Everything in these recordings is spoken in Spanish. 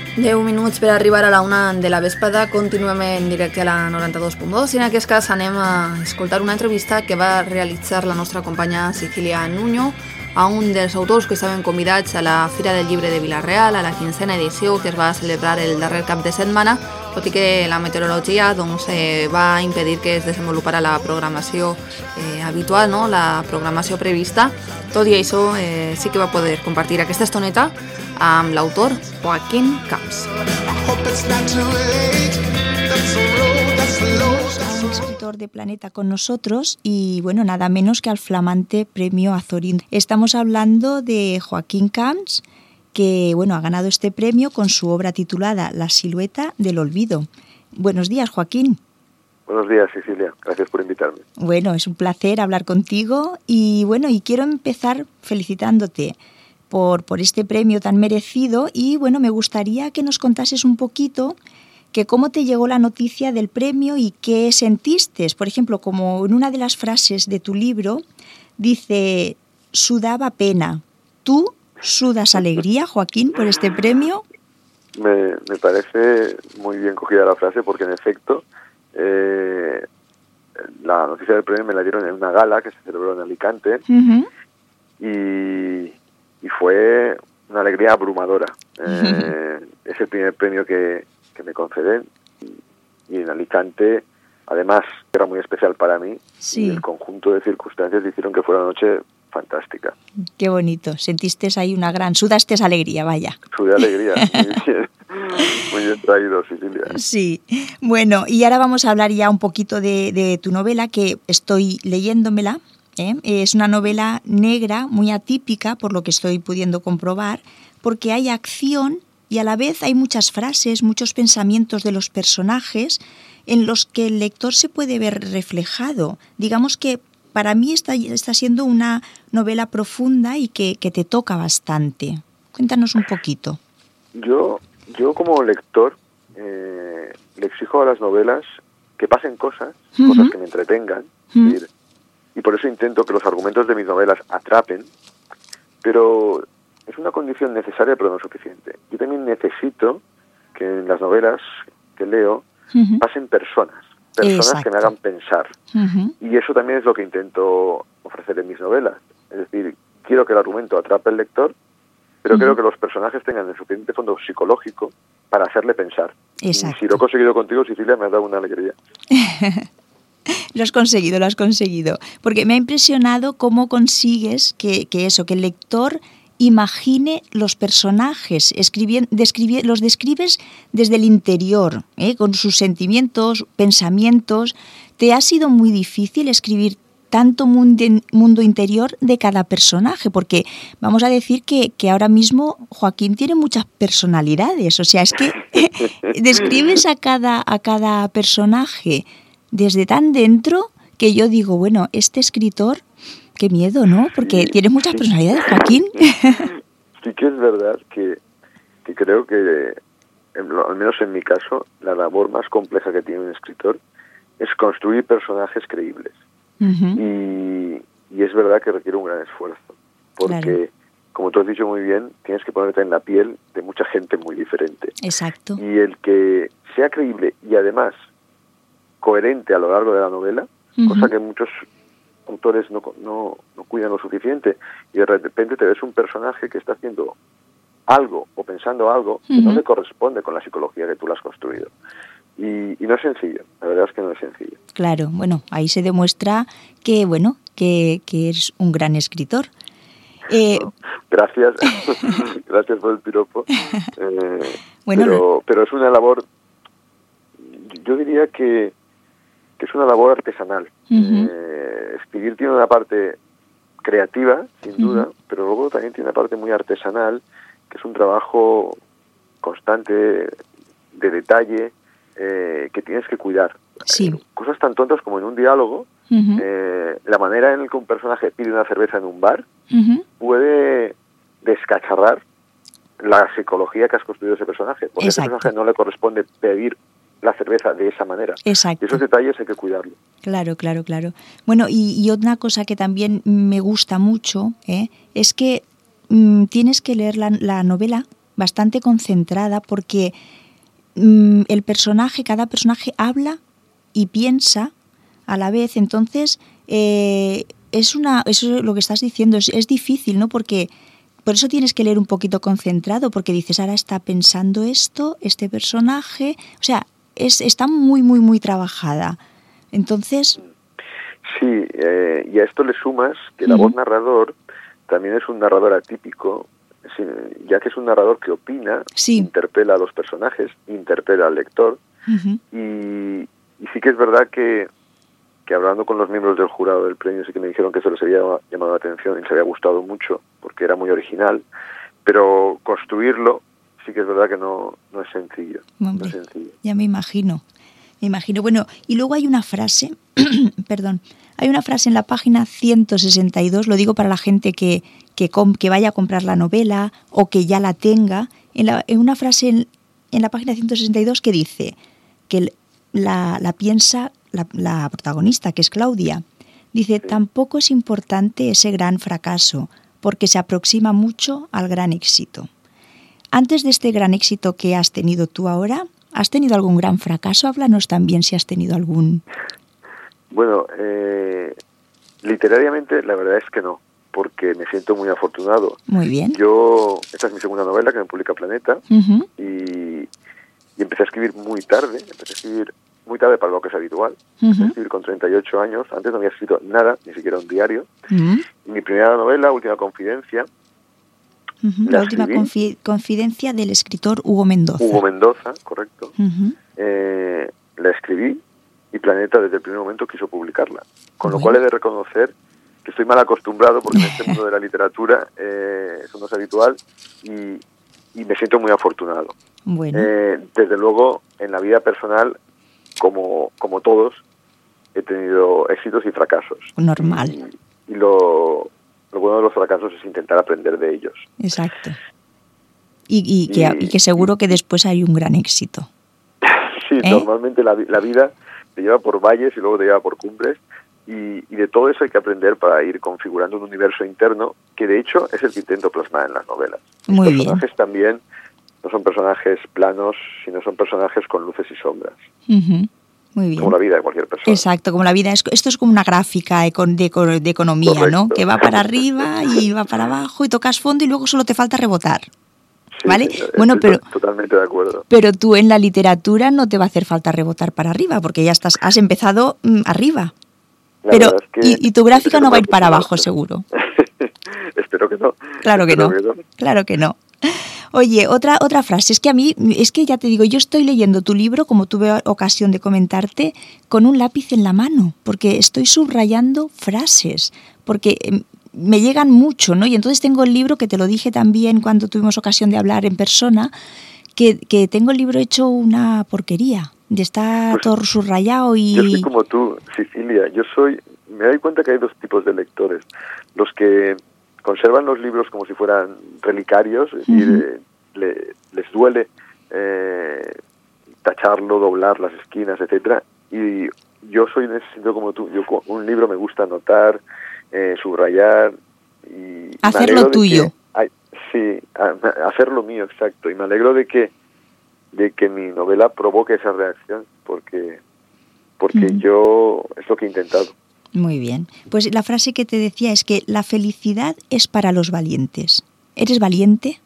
10 minuts per arribar a la 1 de la vesprada. Continuem en directe a la 92.2 i en aquest cas anem a escoltar una entrevista que va realitzar la nostra companya Cecilia Nuño a un dels autors que estaven convidats a la Fira del Llibre de Vila-real, a la 15a edició que es va celebrar el darrer cap de setmana, tot i que la meteorologia va impedir que es desenvolupara la programació habitual, no? La programació prevista. Tot i això, sí que va poder compartir aquesta estoneta amb l'autor Joaquín Camps. Un escritor de Planeta con nosotros y bueno, nada menos que al flamante premio Azorín. Estamos hablando de Joaquín Camps, que bueno, ha ganado este premio con su obra titulada La silueta del olvido. Buenos días, Joaquín. Buenos días, Cecilia. Gracias por invitarme. Bueno, es un placer hablar contigo y bueno, y quiero empezar felicitándote por este premio tan merecido y bueno, me gustaría que nos contases un poquito que cómo te llegó la noticia del premio y qué sentiste. Por ejemplo, como en una de las frases de tu libro dice, sudaba pena. ¿Tú sudas alegría, Joaquín, por este premio? Me parece muy bien cogida la frase porque en efecto la noticia del premio me la dieron en una gala que se celebró en Alicante. Uh-huh. y fue una alegría abrumadora. Es el primer premio que me conceden y en Alicante además era muy especial para mí. Sí. Y el conjunto de circunstancias hicieron que fuera una noche fantástica. Qué bonito, sentiste ahí sudaste alegría, vaya. Sudé alegría, muy bien traído, Cecilia. Sí, bueno, y ahora vamos a hablar ya un poquito de tu novela, que estoy leyéndomela. Es una novela negra, muy atípica, por lo que estoy pudiendo comprobar, porque hay acción y a la vez hay muchas frases, muchos pensamientos de los personajes en los que el lector se puede ver reflejado. Digamos que para mí está siendo una novela profunda y que te toca bastante. Cuéntanos un poquito. Yo como lector le exijo a las novelas que pasen cosas que me entretengan, y por eso intento que los argumentos de mis novelas atrapen, pero es una condición necesaria pero no suficiente. Yo también necesito que en las novelas que leo pasen personas Exacto. que me hagan pensar. Y eso también es lo que intento ofrecer en mis novelas. Es decir, quiero que el argumento atrape al lector, pero quiero que los personajes tengan el suficiente fondo psicológico para hacerle pensar. Exacto. Y si lo he conseguido contigo, Cecilia, me ha dado una alegría. Lo has conseguido. Porque me ha impresionado cómo consigues que el lector imagine los personajes, los describes desde el interior, con sus sentimientos, pensamientos. ¿Te ha sido muy difícil escribir tanto mundo interior de cada personaje? Porque vamos a decir que ahora mismo Joaquín tiene muchas personalidades, o sea, es que describes a cada personaje desde tan dentro que yo digo, bueno, este escritor, qué miedo, ¿no? Porque tiene muchas personalidades, Joaquín. Sí que es verdad que creo que, al menos en mi caso, la labor más compleja que tiene un escritor es construir personajes creíbles. Uh-huh. Y es verdad que requiere un gran esfuerzo, porque, claro, como tú has dicho muy bien, tienes que ponerte en la piel de mucha gente muy diferente. Exacto. Y el que sea creíble y además coherente a lo largo de la novela, cosa que muchos autores no cuidan lo suficiente, y de repente te ves un personaje que está haciendo algo o pensando algo que no le corresponde con la psicología que tú le has construido. Y no es sencillo, la verdad es que no es sencillo. Claro, bueno, ahí se demuestra que eres un gran escritor. No, gracias por el piropo. Pero es una labor, yo diría que es una labor artesanal. Escribir tiene una parte creativa, sin duda, pero luego también tiene una parte muy artesanal, que es un trabajo constante, de detalle, que tienes que cuidar. Sí. Cosas tan tontas como en un diálogo, la manera en la que un personaje pide una cerveza en un bar puede descacharrar la psicología que has construido ese personaje, porque a ese personaje no le corresponde pedir la cerveza de esa manera. Exacto. Y esos detalles hay que cuidarlos. Claro. Bueno, y otra cosa que también me gusta mucho es que tienes que leer la novela bastante concentrada, porque cada personaje habla y piensa a la vez. Entonces, eso es lo que estás diciendo, es difícil, ¿no? Porque por eso tienes que leer un poquito concentrado, porque dices, ahora está pensando esto, este personaje. O sea, está muy, muy, muy trabajada. Entonces... Sí, y a esto le sumas que la voz narrador también es un narrador atípico, ya que es un narrador que opina, interpela a los personajes, interpela al lector, y sí que es verdad que hablando con los miembros del jurado del premio sí que me dijeron que eso les había llamado la atención y les había gustado mucho, porque era muy original, pero construirlo sí que es verdad que no es sencillo. Hombre, no es sencillo. Ya me imagino. Bueno, y luego hay una frase, hay una frase en la página 162, lo digo para la gente que vaya a comprar la novela o que ya la tenga, en una frase en la página 162 que dice que la piensa la protagonista, que es Claudia. Dice, tampoco es importante ese gran fracaso, porque se aproxima mucho al gran éxito. Antes de este gran éxito que has tenido tú ahora, ¿has tenido algún gran fracaso? Háblanos también si has tenido algún... Bueno, literariamente la verdad es que no, porque me siento muy afortunado. Muy bien. Esta es mi segunda novela que me publica Planeta, y empecé a escribir muy tarde, para lo que es habitual. Empecé a escribir con 38 años, antes no había escrito nada, ni siquiera un diario. Y mi primera novela, Última Confidencia, la última confidencia del escritor Hugo Mendoza. Hugo Mendoza, correcto. La escribí y Planeta desde el primer momento quiso publicarla. Con lo cual he de reconocer que estoy mal acostumbrado, porque en este mundo de la literatura eso no es habitual, y me siento muy afortunado. Bueno. Desde luego, en la vida personal, como todos, he tenido éxitos y fracasos. Normal. Y lo bueno de los fracasos es intentar aprender de ellos. Exacto. Y que seguro que después hay un gran éxito. Sí, normalmente la vida te lleva por valles y luego te lleva por cumbres, y de todo eso hay que aprender para ir configurando un universo interno, que de hecho es el que intento plasmar en las novelas. Muy Los bien. personajes también no son personajes planos, sino son personajes con luces y sombras. Muy bien. Como la vida de cualquier persona. Exacto, como la vida. Esto es como una gráfica de economía, correcto, ¿no? Que va para arriba y va para abajo y tocas fondo y luego solo te falta rebotar. Sí, ¿vale? Bueno, pero totalmente de acuerdo. Pero tú en la literatura no te va a hacer falta rebotar para arriba, porque ya has empezado arriba. Pero es que y tu gráfica no va a ir para abajo, seguro. Espero que no. Claro que no. Claro que no. Oye, otra frase, es que ya te digo, yo estoy leyendo tu libro, como tuve ocasión de comentarte, con un lápiz en la mano, porque estoy subrayando frases, porque me llegan mucho, ¿no? Y entonces tengo el libro, que te lo dije también cuando tuvimos ocasión de hablar en persona, que tengo el libro hecho una porquería, de estar todo subrayado y... Yo soy como tú, Cecilia, me doy cuenta que hay dos tipos de lectores, los que conservan los libros como si fueran relicarios, es decir, les duele tacharlo, doblar las esquinas, etcétera, y yo soy en ese sentido como tú. Yo un libro me gusta anotar, subrayar y hacerlo tuyo. Hacerlo mío, exacto, y me alegro de que mi novela provoque esa reacción, porque yo es lo que he intentado. Muy bien. Pues la frase que te decía es que la felicidad es para los valientes. ¿Eres valiente?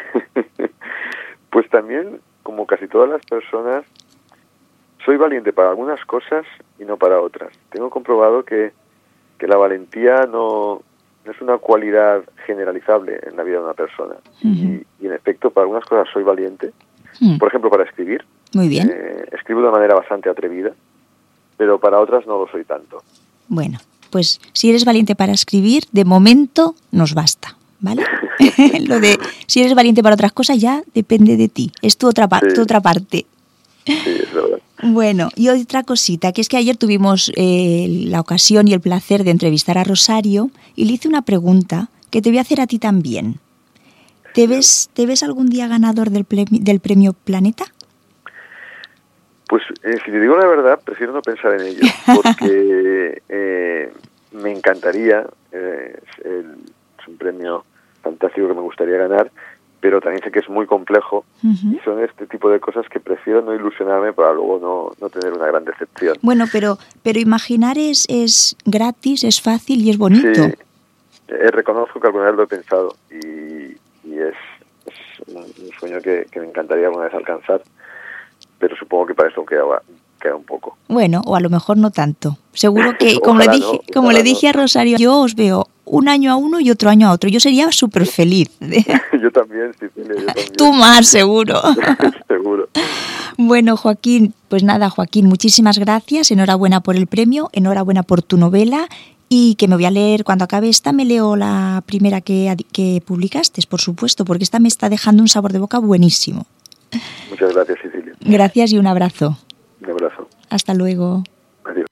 Pues también, como casi todas las personas, soy valiente para algunas cosas y no para otras. Tengo comprobado que la valentía no es una cualidad generalizable en la vida de una persona. Y en efecto, para algunas cosas soy valiente. Por ejemplo, para escribir. Muy bien. Escribo de una manera bastante atrevida, pero para otras no lo soy tanto. Bueno, pues si eres valiente para escribir, de momento nos basta, ¿vale? Lo de si eres valiente para otras cosas ya depende de ti, es tu otra parte. Sí, es verdad. Bueno, y otra cosita, que es que ayer tuvimos la ocasión y el placer de entrevistar a Rosario y le hice una pregunta que te voy a hacer a ti también. ¿Te ves algún día ganador del premio Planeta? Pues si te digo la verdad, prefiero no pensar en ello, porque me encantaría, es un premio fantástico que me gustaría ganar, pero también sé que es muy complejo y son este tipo de cosas que prefiero no ilusionarme para luego no tener una gran decepción. Bueno, pero imaginar es gratis, es fácil y es bonito. Sí, reconozco que alguna vez lo he pensado y es un sueño que me encantaría alguna vez alcanzar, pero supongo que para eso queda un poco. Bueno, o a lo mejor no tanto. Seguro que, Ojalá como le dije a Rosario, yo os veo un año a uno y otro año a otro. Yo sería súper feliz. Yo también, Cecilia, yo también. Tú más, seguro. Seguro. Bueno, Joaquín, pues nada, Joaquín, muchísimas gracias. Enhorabuena por el premio, enhorabuena por tu novela y que me voy a leer, cuando acabe esta, me leo la primera que publicaste, por supuesto, porque esta me está dejando un sabor de boca buenísimo. Muchas gracias, Cecilia. Gracias y un abrazo. Un abrazo. Hasta luego. Adiós.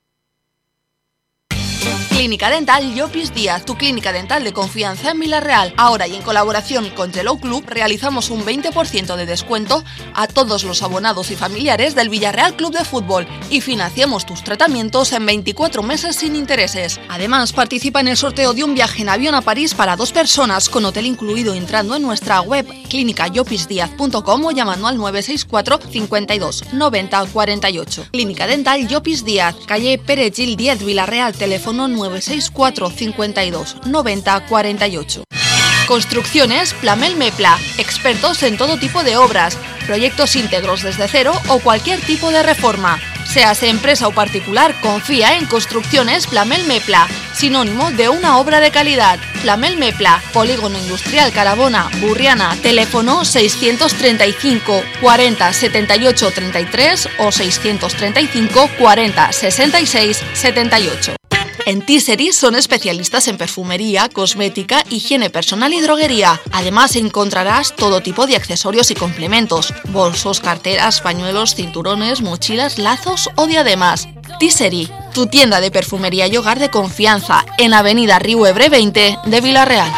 Clínica Dental Llopis Díaz, tu clínica dental de confianza en Vila-real. Ahora y en colaboración con Hello Club realizamos un 20% de descuento a todos los abonados y familiares del Villarreal Club de Fútbol y financiamos tus tratamientos en 24 meses sin intereses. Además, participa en el sorteo de un viaje en avión a París para 2 personas con hotel incluido entrando en nuestra web clinicallopisdiaz.com o llamando al 964 52 90 48. Clínica Dental Llopis Díaz, calle Pere Gil 10, Vila-real, teléfono 964 52 90 48. Construcciones Plamel Mepla, expertos en todo tipo de obras, proyectos íntegros desde cero o cualquier tipo de reforma. Seas empresa o particular, confía en Construcciones Plamel Mepla, sinónimo de una obra de calidad. Plamel Mepla, Polígono Industrial Carabona, Burriana, teléfono 635 40 78 33 o 635 40 66 78. En Tissery son especialistas en perfumería, cosmética, higiene personal y droguería. Además encontrarás todo tipo de accesorios y complementos: bolsos, carteras, pañuelos, cinturones, mochilas, lazos o diademas. Tissery, tu tienda de perfumería y hogar de confianza, en Avenida Riu Ebre 20 de Vila-real.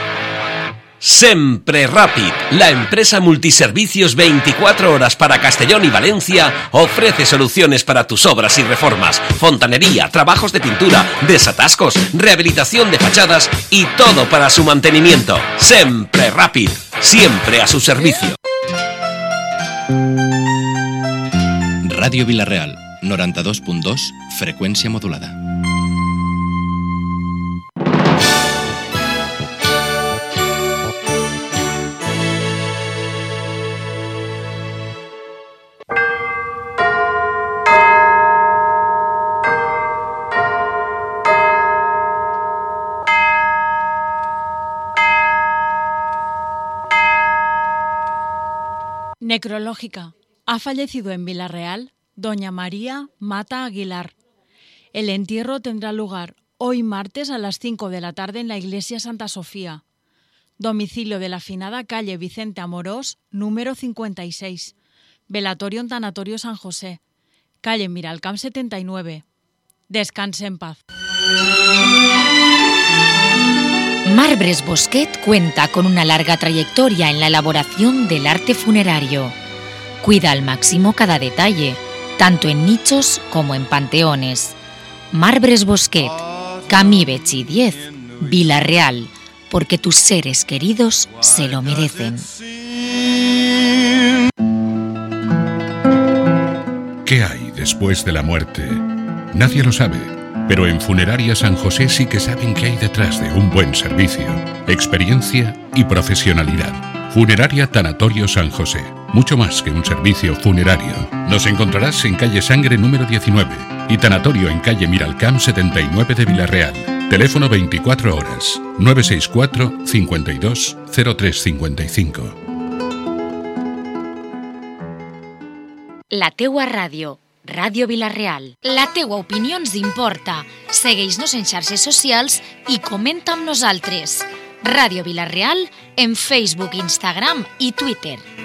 Sempre Rapid, la empresa multiservicios 24 horas para Castellón y Valencia, ofrece soluciones para tus obras y reformas, fontanería, trabajos de pintura, desatascos, rehabilitación de fachadas y todo para su mantenimiento. Sempre Rapid, siempre a su servicio. Radio Vila-real, 92.2, frecuencia modulada. Necrológica. Ha fallecido en Vila-real doña María Mata Aguilar. El entierro tendrá lugar hoy martes a las 5 de la tarde en la iglesia Santa Sofía. Domicilio de la finada calle Vicente Amorós, número 56. Velatorio en Tanatorio San José, calle Miralcamp 79. Descanse en paz. Marbres Bosquet cuenta con una larga trayectoria en la elaboración del arte funerario. Cuida al máximo cada detalle, tanto en nichos como en panteones. Marbres Bosquet, Camí Betxí 10, Vila-real, porque tus seres queridos se lo merecen. ¿Qué hay después de la muerte? Nadie lo sabe, pero en Funeraria San José sí que saben qué hay detrás de un buen servicio, experiencia y profesionalidad. Funeraria Tanatorio San José, mucho más que un servicio funerario. Nos encontrarás en calle Sangre número 19 y Tanatorio en calle Miralcamp 79 de Vila-real. Teléfono 24 horas, 964 52 0355. La teua ràdio, Ràdio Vila-real. La teua opinió ens importa. Segueix-nos en xarxes socials i comenta amb nosaltres. Ràdio Vila-real en Facebook, Instagram i Twitter.